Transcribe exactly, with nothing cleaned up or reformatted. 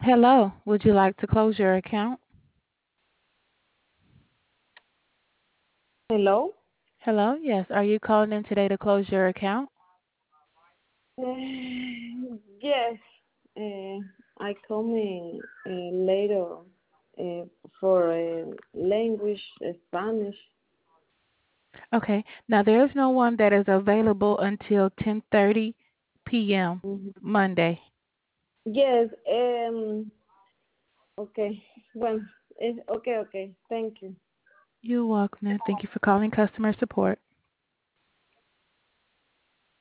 Hello. Would you like to close your account? Hello? Hello. Yes. Are you calling in today to close your account? Uh, yes, uh, I come uh, later uh, for uh, language, uh, Spanish. Okay. Now there is no one that is available until ten thirty p m. Mhm. Monday. Yes, um, okay. Well, it's okay, okay. Thank you. You're welcome. And thank you for calling customer support.